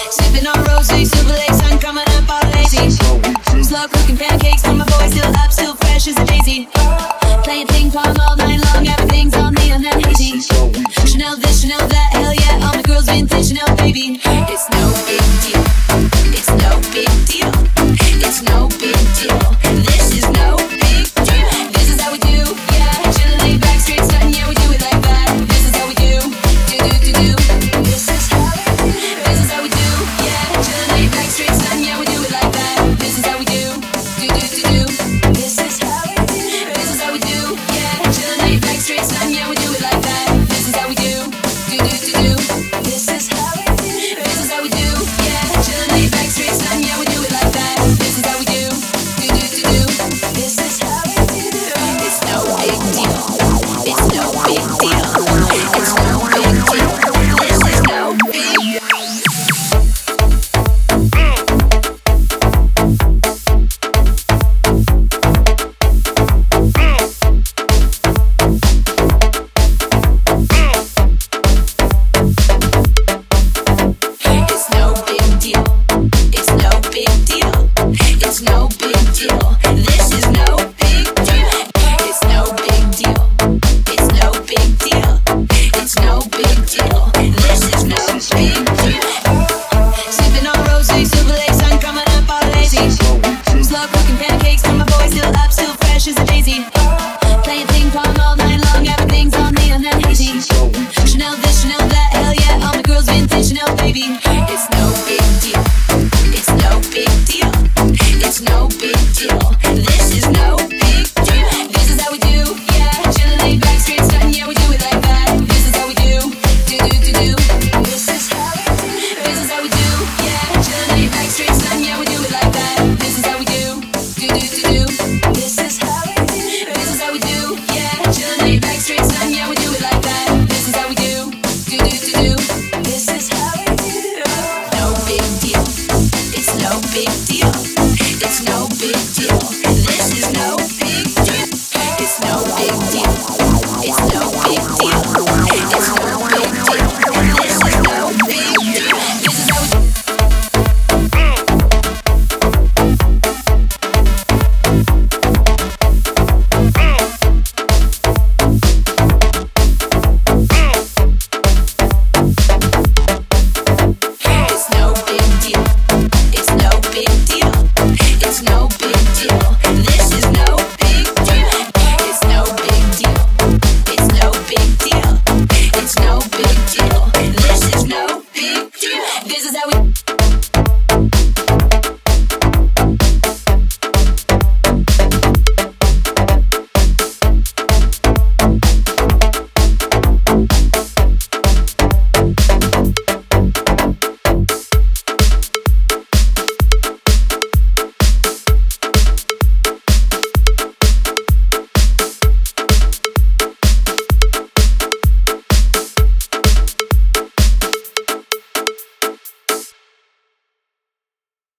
Sipping on rosé, silver lake sun coming up all lazy. Slow cooking pancakes, and my boy still up, still fresh as a daisy. Playing ping pong all night long, everything's on me and then hazy. Chanel this, Chanel that, hell yeah, all my girls vintage Chanel baby. It's no big deal.